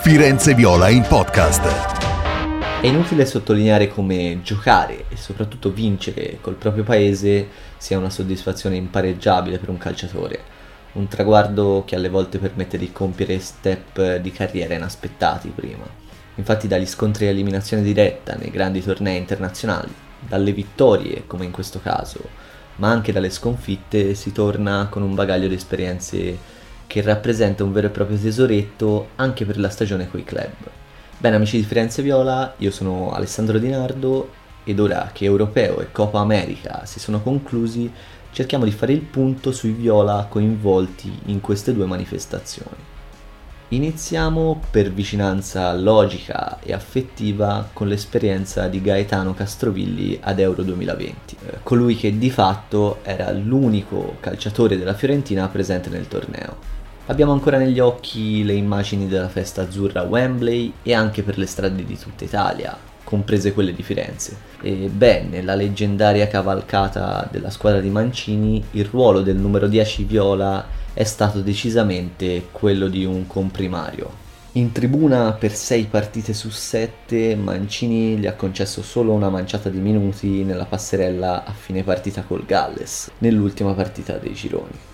Firenze Viola in podcast. È inutile sottolineare come giocare e soprattutto vincere col proprio paese sia una soddisfazione impareggiabile per un calciatore, un traguardo che alle volte permette di compiere step di carriera inaspettati prima. Infatti dagli scontri a eliminazione diretta nei grandi tornei internazionali, dalle vittorie come in questo caso, ma anche dalle sconfitte si torna con un bagaglio di esperienze che rappresenta un vero e proprio tesoretto anche per la stagione coi club. Bene amici di Firenze Viola, io sono Alessandro Di Nardo ed ora che Europeo e Coppa America si sono conclusi cerchiamo di fare il punto sui viola coinvolti in queste due manifestazioni. Iniziamo per vicinanza logica e affettiva con l'esperienza di Gaetano Castrovilli ad Euro 2020, colui che di fatto era l'unico calciatore della Fiorentina presente nel torneo. Abbiamo ancora negli occhi le immagini della festa azzurra a Wembley e anche per le strade di tutta Italia, comprese quelle di Firenze. E beh, nella leggendaria cavalcata della squadra di Mancini, il ruolo del numero 10 viola è stato decisamente quello di un comprimario. In tribuna per 6 partite su 7, Mancini gli ha concesso solo una manciata di minuti nella passerella a fine partita col Galles, nell'ultima partita dei gironi.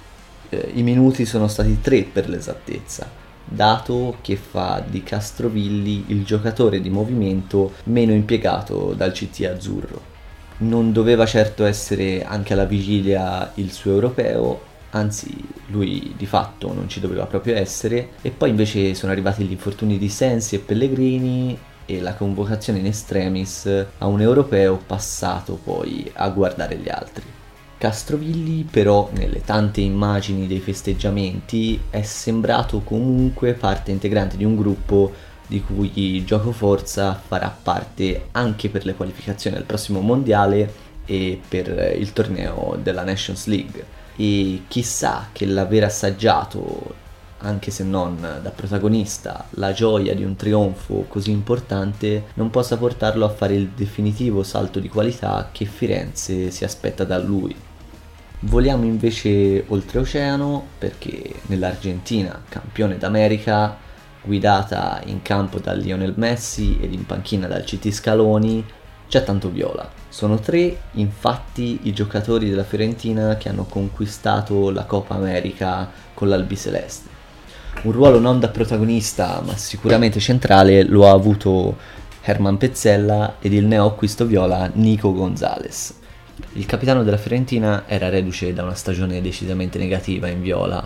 I minuti sono stati 3 per l'esattezza, dato che fa di Castrovilli il giocatore di movimento meno impiegato dal CT azzurro. Non doveva certo essere anche alla vigilia il suo europeo, anzi lui di fatto non ci doveva proprio essere, e poi invece sono arrivati gli infortuni di Sensi e Pellegrini e la convocazione in extremis a un europeo passato poi a guardare gli altri. Castrovilli però nelle tante immagini dei festeggiamenti è sembrato comunque parte integrante di un gruppo di cui Giocoforza farà parte anche per le qualificazioni al prossimo mondiale e per il torneo della Nations League. E chissà che l'aver assaggiato, anche se non da protagonista, la gioia di un trionfo così importante non possa portarlo a fare il definitivo salto di qualità che Firenze si aspetta da lui. Voliamo invece oltreoceano perché nell'Argentina, campione d'America, guidata in campo da Lionel Messi ed in panchina dal CT Scaloni, c'è tanto viola. Sono 3 infatti i giocatori della Fiorentina che hanno conquistato la Coppa America con l'Albiceleste. Un ruolo non da protagonista ma sicuramente centrale lo ha avuto Herman Pezzella ed il neoacquisto viola Nico Gonzalez. Il capitano della Fiorentina era reduce da una stagione decisamente negativa in viola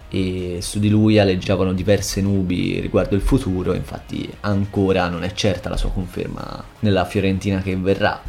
e su di lui aleggiavano diverse nubi riguardo il futuro, infatti ancora non è certa la sua conferma nella Fiorentina che verrà.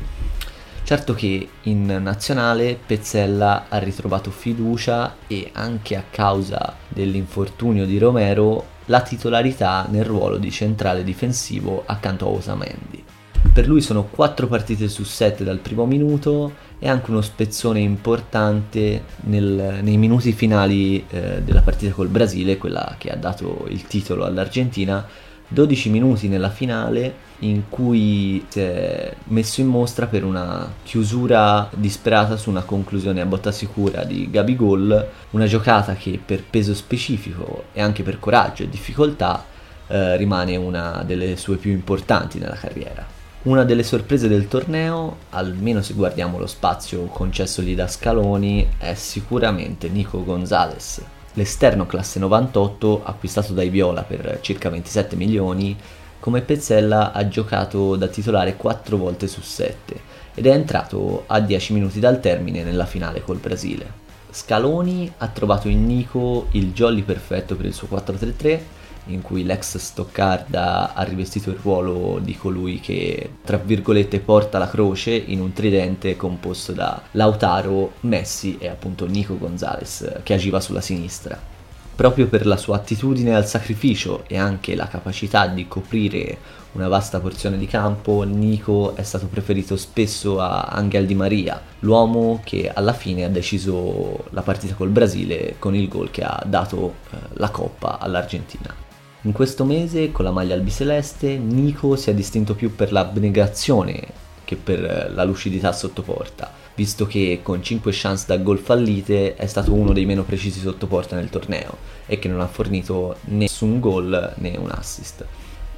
Certo che in nazionale Pezzella ha ritrovato fiducia e anche a causa dell'infortunio di Romero la titolarità nel ruolo di centrale difensivo accanto a Otamendi. Per lui sono 4 partite su 7 dal primo minuto e anche uno spezzone importante nei minuti finali della partita col Brasile, quella che ha dato il titolo all'Argentina. 12 minuti nella finale in cui si è messo in mostra per una chiusura disperata su una conclusione a botta sicura di Gabigol, una giocata che per peso specifico e anche per coraggio e difficoltà rimane una delle sue più importanti nella carriera. Una delle sorprese del torneo, almeno se guardiamo lo spazio concessogli da Scaloni, è sicuramente Nico Gonzalez, l'esterno classe 98 acquistato dai viola per circa 27 milioni, come Pezzella ha giocato da titolare 4 volte su 7 ed è entrato a 10 minuti dal termine nella finale col Brasile. Scaloni ha trovato in Nico il jolly perfetto per il suo 4-3-3, in cui l'ex Stoccarda ha rivestito il ruolo di colui che, tra virgolette, porta la croce in un tridente composto da Lautaro, Messi e appunto Nico Gonzalez, che agiva sulla sinistra. Proprio per la sua attitudine al sacrificio e anche la capacità di coprire una vasta porzione di campo, Nico è stato preferito spesso a Angel Di Maria, l'uomo che alla fine ha deciso la partita col Brasile con il gol che ha dato la Coppa all'Argentina. In questo mese, con la maglia albiceleste, Nico si è distinto più per l'abnegazione che per la lucidità sotto porta, visto che con 5 chance da gol fallite è stato uno dei meno precisi sotto porta nel torneo e che non ha fornito nessun gol né un assist.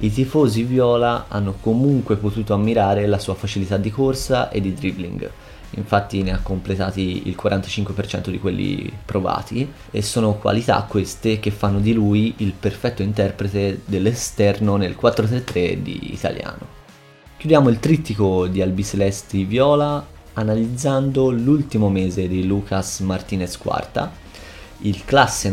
I tifosi viola hanno comunque potuto ammirare la sua facilità di corsa e di dribbling. Infatti ne ha completati il 45% di quelli provati e sono qualità queste che fanno di lui il perfetto interprete dell'esterno nel 4-3-3 di Italiano. Chiudiamo il trittico di albicelesti viola analizzando l'ultimo mese di Lucas Martinez Cuarta. Il classe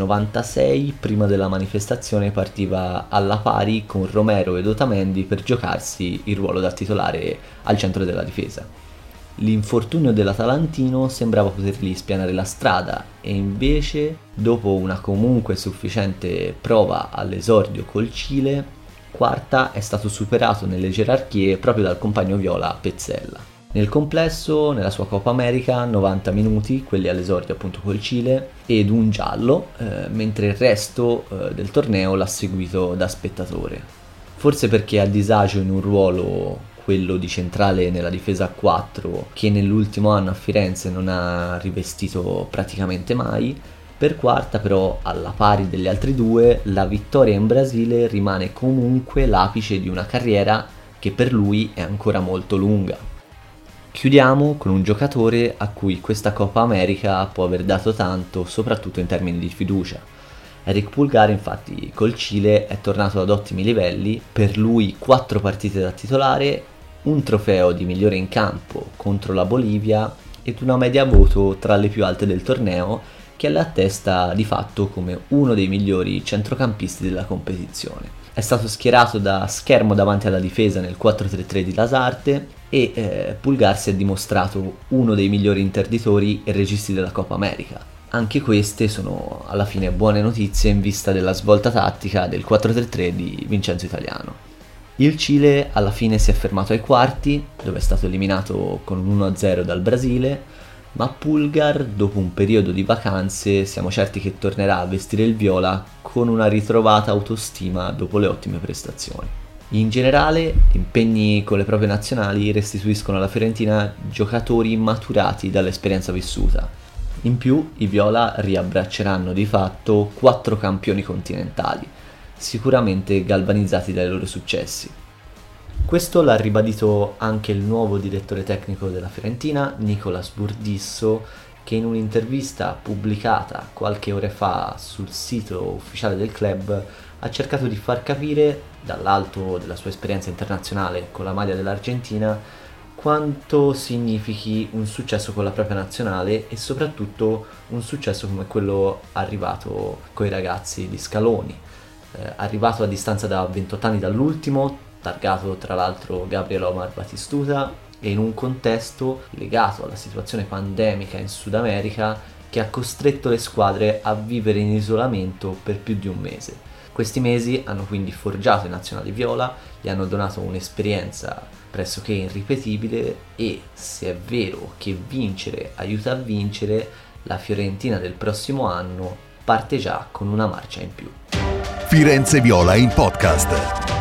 96 prima della manifestazione partiva alla pari con Romero ed Otamendi per giocarsi il ruolo da titolare al centro della difesa. L'infortunio dell'Atalantino sembrava potergli spianare la strada e invece, dopo una comunque sufficiente prova all'esordio col Cile, Cuarta è stato superato nelle gerarchie proprio dal compagno viola Pezzella. Nel complesso, nella sua Coppa America, 90 minuti, quelli all'esordio appunto col Cile, ed un giallo, mentre il resto del torneo l'ha seguito da spettatore. Forse perché è a disagio in un ruolo, quello di centrale nella difesa a 4, che nell'ultimo anno a Firenze non ha rivestito praticamente mai. Per Cuarta però, alla pari degli altri due, la vittoria in Brasile rimane comunque l'apice di una carriera che per lui è ancora molto lunga. Chiudiamo con un giocatore a cui questa Coppa America può aver dato tanto, soprattutto in termini di fiducia. Eric Pulgar infatti col Cile è tornato ad ottimi livelli, per lui 4 partite da titolare, un trofeo di migliore in campo contro la Bolivia ed una media voto tra le più alte del torneo che le attesta di fatto come uno dei migliori centrocampisti della competizione. È stato schierato da schermo davanti alla difesa nel 4-3-3 di Lasarte e Pulgar si è dimostrato uno dei migliori interditori e registi della Coppa America. Anche queste sono alla fine buone notizie in vista della svolta tattica del 4-3-3 di Vincenzo Italiano. Il Cile alla fine si è fermato ai quarti, dove è stato eliminato con un 1-0 dal Brasile, ma Pulgar, dopo un periodo di vacanze, siamo certi che tornerà a vestire il viola con una ritrovata autostima dopo le ottime prestazioni. In generale, gli impegni con le proprie nazionali restituiscono alla Fiorentina giocatori maturati dall'esperienza vissuta. In più, i viola riabbracceranno di fatto 4 campioni continentali, sicuramente galvanizzati dai loro successi. Questo l'ha ribadito anche il nuovo direttore tecnico della Fiorentina, Nicolas Burdisso, che in un'intervista pubblicata qualche ora fa sul sito ufficiale del club ha cercato di far capire, dall'alto della sua esperienza internazionale con la maglia dell'Argentina, quanto significhi un successo con la propria nazionale e soprattutto un successo come quello arrivato coi ragazzi di Scaloni, arrivato a distanza da 28 anni dall'ultimo, targato tra l'altro Gabriel Omar Batistuta, e in un contesto legato alla situazione pandemica in Sud America che ha costretto le squadre a vivere in isolamento per più di un mese. Questi mesi hanno quindi forgiato i nazionali viola, gli hanno donato un'esperienza pressoché irripetibile e, se è vero che vincere aiuta a vincere, la Fiorentina del prossimo anno parte già con una marcia in più. Firenze Viola in podcast.